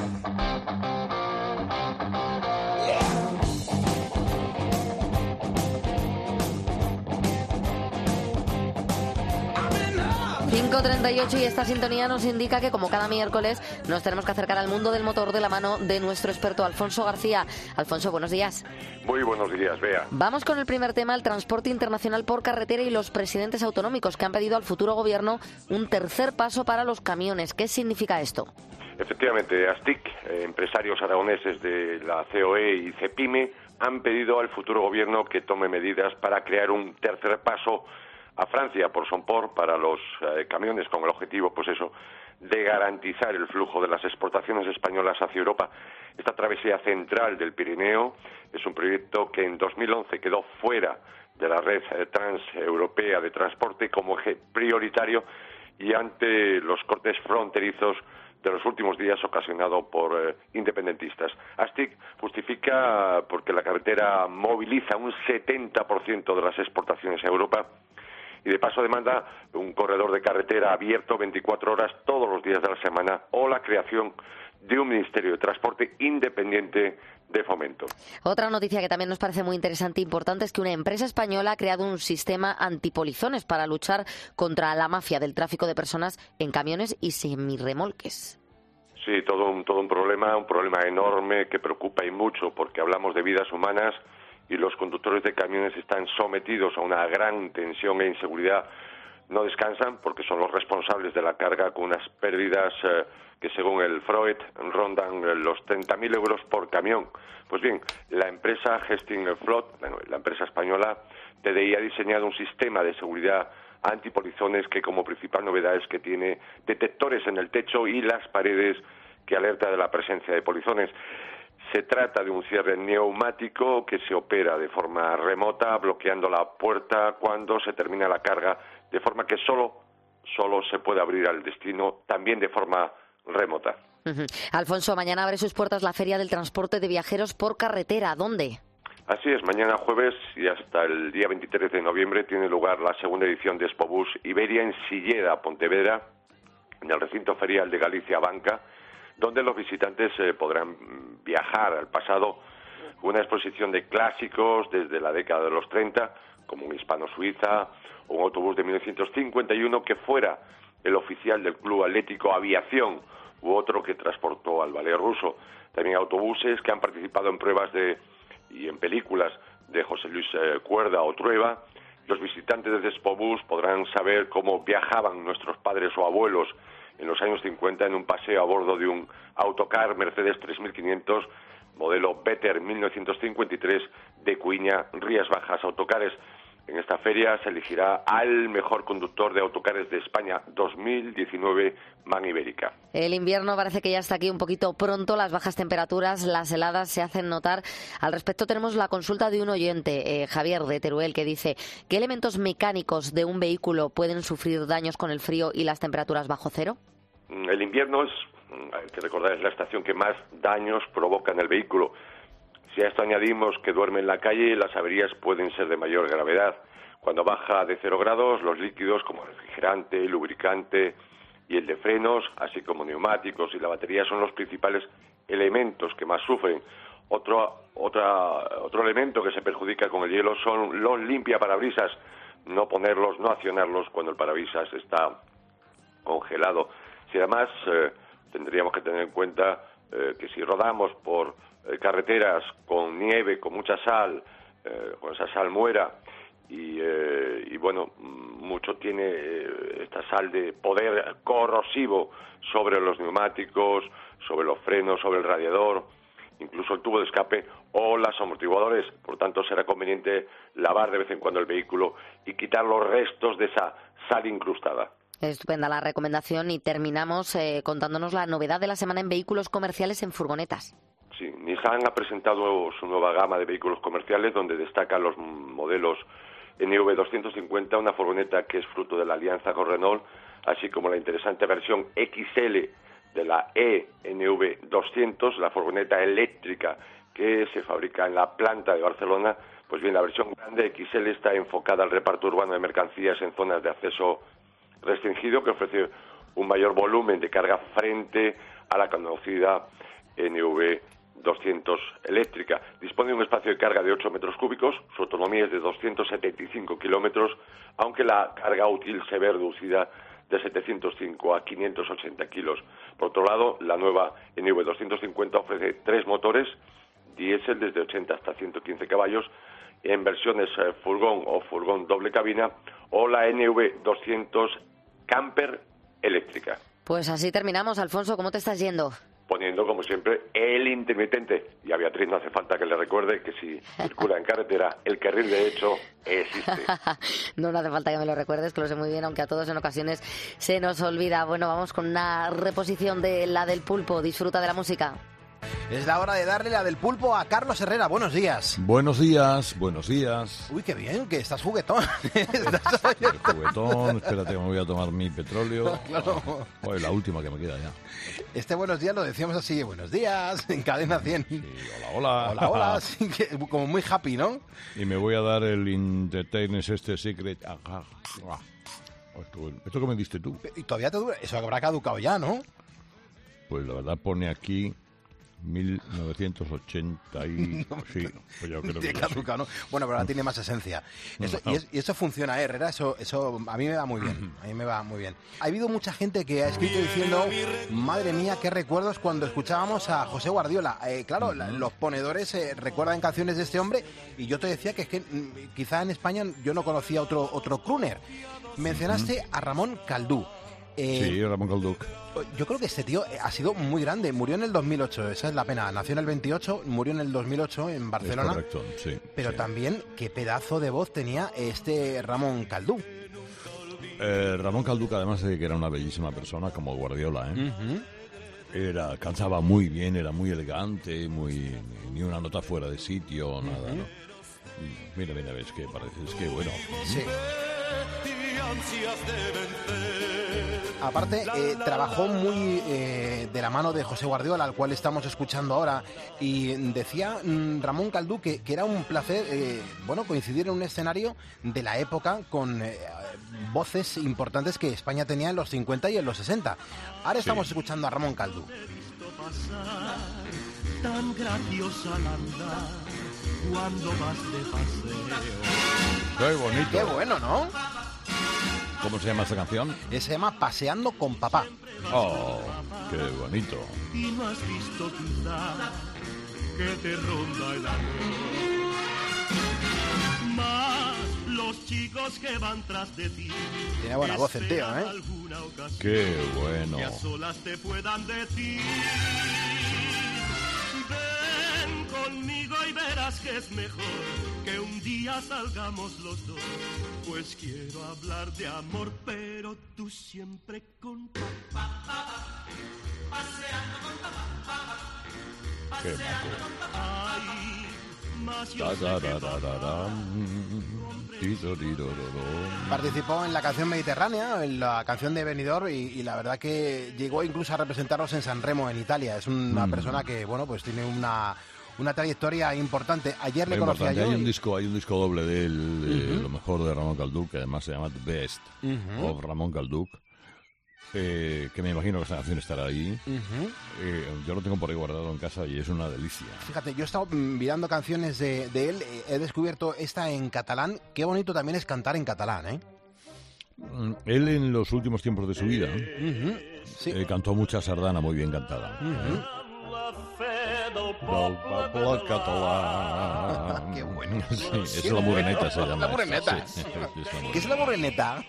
cinco treinta y ocho y esta sintonía nos indica que, como cada miércoles, nos tenemos que acercar al mundo del motor de la mano de nuestro experto Alfonso García. Alfonso, buenos días. Muy buenos días, Bea. Vamos con el primer tema, el transporte internacional por carretera y los presidentes autonómicos que han pedido al futuro gobierno un tercer paso para los camiones. ¿Qué significa esto? Efectivamente, ASTIC, eh, empresarios aragoneses de la C O E y CEPIME, han pedido al futuro gobierno que tome medidas para crear un tercer paso a Francia por Somport para los eh, camiones, con el objetivo, pues eso, de garantizar el flujo de las exportaciones españolas hacia Europa. Esta travesía central del Pirineo es un proyecto que en dos mil once quedó fuera de la red eh, transeuropea de transporte como eje prioritario, y ante los cortes fronterizos de los últimos días ocasionado por eh, independentistas. ASTIC justifica porque la carretera moviliza un setenta por ciento de las exportaciones a Europa, y de paso demanda un corredor de carretera abierto veinticuatro horas todos los días de la semana, o la creación de un Ministerio de Transporte independiente de Fomento. Otra noticia que también nos parece muy interesante e importante es que una empresa española ha creado un sistema antipolizones para luchar contra la mafia del tráfico de personas en camiones y semirremolques. Sí, todo un, todo un problema, un problema enorme que preocupa y mucho, porque hablamos de vidas humanas y los conductores de camiones están sometidos a una gran tensión e inseguridad. No descansan porque son los responsables de la carga, con unas pérdidas eh, que según el Freud rondan los treinta mil euros por camión. Pues bien, la empresa Gesting Flot, bueno, la empresa española T D I, ha diseñado un sistema de seguridad antipolizones que como principal novedad es que tiene detectores en el techo y las paredes que alerta de la presencia de polizones. Se trata de un cierre neumático que se opera de forma remota, bloqueando la puerta cuando se termina la carga, de forma que solo, solo se puede abrir al destino, también de forma remota. Uh-huh. Alfonso, mañana abre sus puertas la Feria del Transporte de Viajeros por Carretera. ¿Dónde? Así es, mañana jueves y hasta el día veintitrés de noviembre tiene lugar la segunda edición de Expobús Iberia en Silleda, Pontevedra, en el recinto ferial de Galicia Banca, donde los visitantes eh, podrán viajar al pasado con una exposición de clásicos desde la década de los treinta, como un hispano-suiza o un autobús de mil novecientos cincuenta y uno que fuera el oficial del Club Atlético Aviación u otro que transportó al ballet ruso. También autobuses que han participado en pruebas de y en películas de José Luis eh, Cuerda o Trueba. Los visitantes de Expobús podrán saber cómo viajaban nuestros padres o abuelos en los años cincuenta en un paseo a bordo de un autocar Mercedes tres mil quinientos modelo Vetter mil novecientos cincuenta y tres de Cuiña, Rías Bajas Autocares. En esta feria se elegirá al mejor conductor de autocares de España dos mil diecinueve, Man Ibérica. El invierno parece que ya está aquí un poquito pronto, las bajas temperaturas, las heladas se hacen notar. Al respecto tenemos la consulta de un oyente, eh, Javier de Teruel, que dice: ¿qué elementos mecánicos de un vehículo pueden sufrir daños con el frío y las temperaturas bajo cero? El invierno es, hay que recordar, es la estación que más daños provoca en el vehículo. Si a esto añadimos que duerme en la calle, las averías pueden ser de mayor gravedad. Cuando baja de cero grados, los líquidos como refrigerante, lubricante y el de frenos, así como neumáticos y la batería, son los principales elementos que más sufren. Otro, otra, otro elemento que se perjudica con el hielo son los limpiaparabrisas. No ponerlos, no accionarlos cuando el parabrisas está congelado. Si además eh, tendríamos que tener en cuenta eh, que si rodamos por eh, carreteras con nieve, con mucha sal, eh, con esa sal muera, y, eh, y bueno, mucho tiene eh, esta sal de poder corrosivo sobre los neumáticos, sobre los frenos, sobre el radiador, incluso el tubo de escape o los amortiguadores. Por tanto, será conveniente lavar de vez en cuando el vehículo y quitar los restos de esa sal incrustada. Estupenda la recomendación y terminamos eh, contándonos la novedad de la semana en vehículos comerciales en furgonetas. Sí, Nissan ha presentado su nueva gama de vehículos comerciales donde destacan los modelos N V doscientos cincuenta, una furgoneta que es fruto de la alianza con Renault, así como la interesante versión X L de la E N V doscientos, la furgoneta eléctrica que se fabrica en la planta de Barcelona. Pues bien, la versión grande X L está enfocada al reparto urbano de mercancías en zonas de acceso restringido, que ofrece un mayor volumen de carga frente a la conocida N V doscientos eléctrica. Dispone de un espacio de carga de ocho metros cúbicos, su autonomía es de doscientos setenta y cinco kilómetros, aunque la carga útil se ve reducida de setecientos cinco a quinientos ochenta kilos. Por otro lado, la nueva N V doscientos cincuenta ofrece tres motores, diésel desde ochenta hasta ciento quince caballos, en versiones eh, furgón o furgón doble cabina, o la N V doscientos Camper eléctrica. Pues así terminamos. Alfonso, ¿cómo te estás yendo? Poniendo, como siempre, el intermitente. Y a Beatriz no hace falta que le recuerde que si circula en carretera, el carril de hecho existe. No, no hace falta que me lo recuerdes, que lo sé muy bien, aunque a todos en ocasiones se nos olvida. Bueno, vamos con una reposición de la del pulpo. Disfruta de la música. Es la hora de darle la del pulpo a Carlos Herrera. Buenos días. Buenos días, buenos días. Uy, qué bien, que estás juguetón. ¿Estás juguetón? Espérate que me voy a tomar mi petróleo. Claro. Oh, pues la última que me queda ya. Este buenos días lo decíamos así, buenos días, en Cadena cien. Sí, hola, hola. Hola, hola, así que, como muy happy, ¿no? Y me voy a dar el Entertainment este Secret. Ajá. Esto, esto que me diste tú. Y todavía te dura, eso habrá caducado ya, ¿no? Pues la verdad pone aquí mil novecientos ochenta y... No, sí, pues yo creo de que caduca, ¿no? Bueno, pero ahora tiene más esencia. Eso, y, es, y eso funciona, ¿eh, Herrera? Eso, eso a mí me va muy bien. A mí me va muy bien. Ha habido mucha gente que ha escrito diciendo, madre mía, qué recuerdos cuando escuchábamos a José Guardiola. Eh, claro, la, los ponedores eh, recuerdan canciones de este hombre y yo te decía que es que mm, quizá en España yo no conocía otro, otro crooner. Mencionaste a Ramón Caldú. Eh, sí, Ramón Calduc. Yo creo que este tío ha sido muy grande. Murió en el dos mil ocho, esa es la pena. Nació en el veintiocho, murió en el dos mil ocho en Barcelona. Es correcto, sí. Pero sí. también, qué pedazo de voz tenía este Ramón Caldú. Eh, Ramón Calduc, además de que era una bellísima persona, como Guardiola, ¿eh? Uh-huh. Era, cantaba muy bien, era muy elegante, muy ni una nota fuera de sitio, uh-huh. nada, ¿no? Mira, mira, ves que parece, es que bueno. Sí. Aparte, eh, trabajó muy eh, de la mano de José Guardiola, al cual estamos escuchando ahora, y decía mmm, Ramón Caldú que, que era un placer eh, bueno, coincidir en un escenario de la época con eh, voces importantes que España tenía en los cincuenta y en los sesenta. Ahora estamos sí. escuchando a Ramón Caldú. Tan graciosa al andar cuando vas de paseo. Qué bonito. Qué bueno, ¿no? ¿Cómo se llama esta canción? Se llama Paseando con Papá. Oh, qué bonito. Y no has visto quizá que te ronda el amor. Más los chicos que van tras de ti. Tiene buena voz el tío, ¿eh? Qué bueno. Que a solas te puedan decir. Ven conmigo y verás que es mejor que un día salgamos los dos. Pues quiero hablar de amor, pero tú siempre con papá. Paseando con papá. Paseando con papá. Ay, más yo sé que papá. Participó en la canción Mediterránea, en la canción de Benidorm, y, y la verdad que llegó incluso a representarlos en San Remo, en Italia. Es una mm. persona que, bueno, pues tiene una... una trayectoria importante. Ayer le conocía yo. Hay un disco, hay un disco doble de él, de uh-huh. lo mejor de Ramón Calduc, que además se llama The Best uh-huh. of Ramón Calduc, eh, que me imagino que esta canción estará ahí. Uh-huh. Eh, yo lo tengo por ahí guardado en casa y es una delicia. Fíjate, yo he estado mirando canciones de, de él, he descubierto esta en catalán. Qué bonito también es cantar en catalán, ¿eh? Él en los últimos tiempos de su vida uh-huh. sí. eh, cantó mucha sardana muy bien cantada. Uh-huh. ¿eh? Del català. Qué bueno. Sí, es la moreneta, se llama. La moreneta. Sí, sí, sí, ¿qué es la moreneta?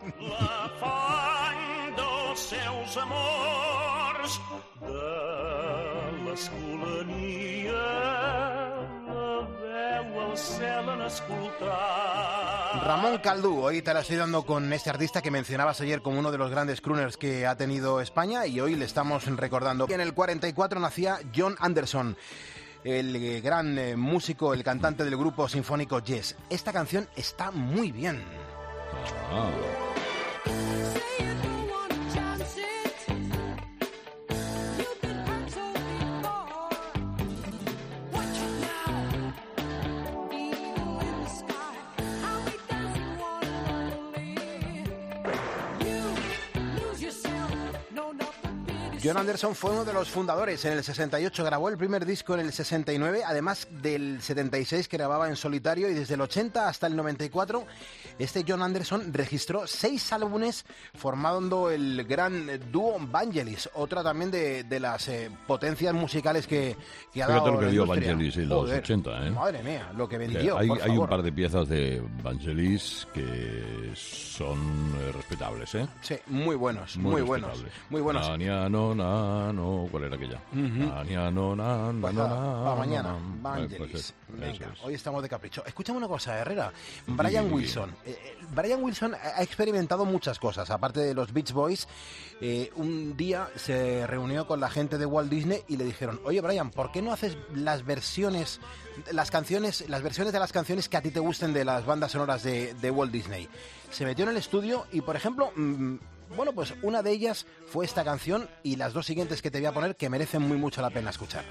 dels seus amors de l'escolania la veu al cel en escoltar. Ramón Caldú, hoy te la estoy dando con este artista que mencionabas ayer como uno de los grandes crooners que ha tenido España y hoy le estamos recordando. En el cuarenta y cuatro nacía Jon Anderson, el gran eh, músico, el cantante del grupo sinfónico Yes. Esta canción está muy bien. Ah. Jon Anderson fue uno de los fundadores. En el sesenta y ocho grabó el primer disco en el sesenta y nueve, además del setenta y seis que grababa en solitario, y desde el ochenta hasta el noventa y cuatro este Jon Anderson registró seis álbumes formando el gran dúo Vangelis, otra también de, de las eh, potencias musicales que, que ha dado Fíjate lo que la dio industria. Vangelis en los Joder, ochenta, ¿eh? Madre mía, lo que vendió, hay, por hay favor. un par de piezas de Vangelis que son eh, respetables, ¿eh? Sí, muy buenos, muy, muy buenos. Muy buenos. Na, no, na, no, ¿cuál era aquella? Uh-huh. Na, no, na, pues no, nada, para mañana, na, Vangelis. Pues, Venga, es. Hoy estamos de capricho. Escúchame una cosa, Herrera. Brian sí, Wilson. Eh, Brian Wilson ha experimentado muchas cosas. Aparte de los Beach Boys, eh, un día se reunió con la gente de Walt Disney y le dijeron: oye, Brian, ¿por qué no haces las versiones, las canciones, las versiones de las canciones que a ti te gusten de las bandas sonoras de, de Walt Disney? Se metió en el estudio y, por ejemplo, mmm, bueno, pues una de ellas fue esta canción y las dos siguientes que te voy a poner que merecen muy mucho la pena escuchar.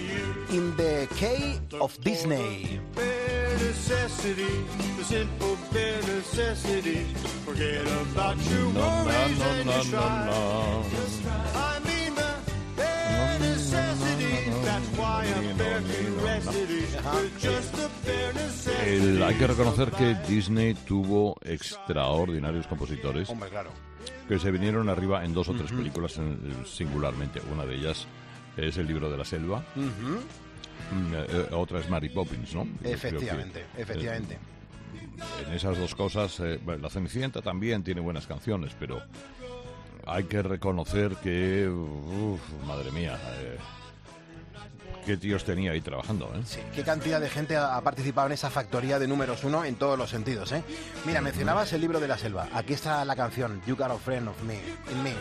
In the Key of Disney. bare necessities. Forget about your worries and your strife. I mean the bare necessities. That's why I'm bare curiosities. We're just the bare necessities. El, hay que reconocer que Disney tuvo extraordinarios compositores. Hombre, claro. Que se vinieron arriba en dos o tres uh-huh. películas en, singularmente. Una de ellas es El libro de la selva. Uh-huh. Eh, otra es Mary Poppins, ¿no? Efectivamente, que, efectivamente. Eh, en esas dos cosas, eh, bueno, La Cenicienta también tiene buenas canciones, pero hay que reconocer que, uf, madre mía, eh, qué tíos tenía ahí trabajando, ¿eh? Sí, qué cantidad de gente ha participado en esa factoría de números uno en todos los sentidos, ¿eh? Mira, mencionabas El libro de la selva. Aquí está la canción You Got a Friend of Me, in Me.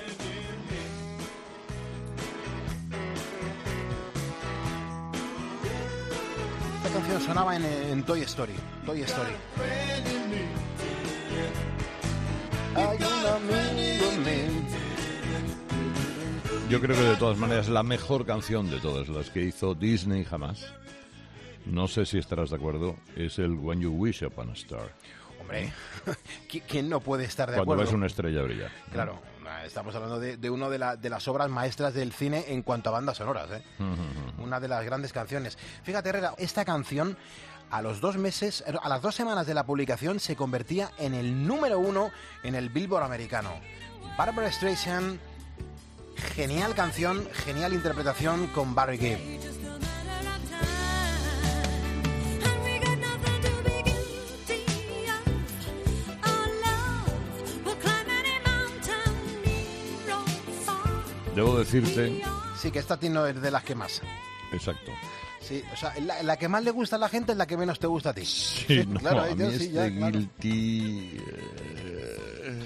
Esta canción sonaba en, en Toy Story. Toy Story. Hay un amigo en mí. Yo creo que de todas maneras la mejor canción de todas las que hizo Disney jamás, no sé si estarás de acuerdo, es el When You Wish Upon a Star. Hombre, ¿quién no puede estar de Cuando acuerdo? Cuando ves una estrella brillar. Claro, estamos hablando de, de una de, la, de las obras maestras del cine en cuanto a bandas sonoras, ¿eh? Uh-huh. Una de las grandes canciones. Fíjate, Herrera, esta canción a los dos meses, a las dos semanas de la publicación se convertía en el número uno en el Billboard americano. Barbra Streisand, genial canción, genial interpretación con Barry Gibb. Debo decirte... Sí, que esta no es de las que más. Exacto. Sí, o sea, la, la que más le gusta a la gente es la que menos te gusta a ti. Sí, sí, no, claro, a mí sí, este ya, Guilty... Eh,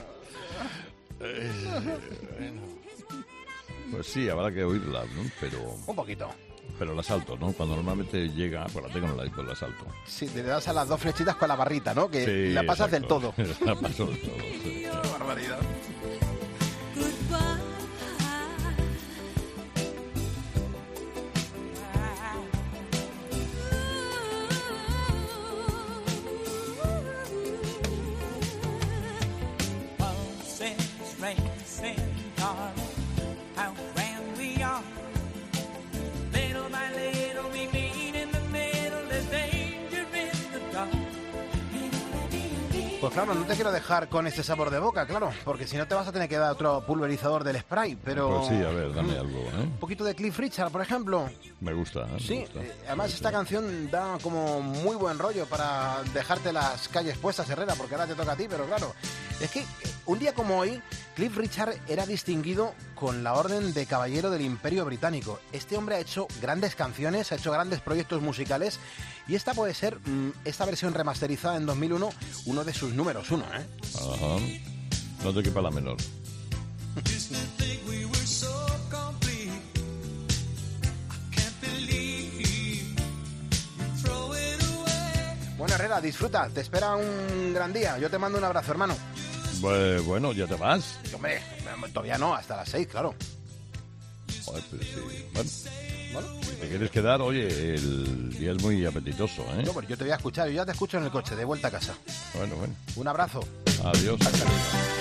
eh, pues sí, habrá que oírla, ¿no? Pero... Un poquito. Pero la salto, ¿no? Cuando normalmente llega, pues la tengo en la pues la salto. Sí, te das a las dos flechitas con la barrita, ¿no? Que sí, la pasas exacto. del todo. La paso del todo, sí. Qué barbaridad. Pues claro, no te quiero dejar con este sabor de boca, claro, porque si no te vas a tener que dar otro pulverizador del spray, pero... Pues sí, a ver, dame algo, ¿eh? Un poquito de Cliff Richard, por ejemplo. Me gusta, ¿eh? Sí, me gusta. Eh, además esta canción da como muy buen rollo para dejarte las calles puestas, Herrera, porque ahora te toca a ti, pero claro, es que un día como hoy, Cliff Richard era distinguido con la Orden de Caballero del Imperio Británico. Este hombre ha hecho grandes canciones, ha hecho grandes proyectos musicales y esta puede ser, mmm, esta versión remasterizada en dos mil uno, uno de sus números uno, ¿eh? Ajá. No te quepa la menor. Bueno, Herrera, disfruta, te espera un gran día. Yo te mando un abrazo, hermano. Pues bueno, ¿ya te vas? Hombre, todavía no, hasta las seis, claro. Joder, pero sí. Bueno, bueno, si te quieres quedar, oye, el día es muy apetitoso, ¿eh? No, pues yo te voy a escuchar, yo ya te escucho en el coche, de vuelta a casa. Bueno, bueno. Un abrazo. Adiós. Hasta luego.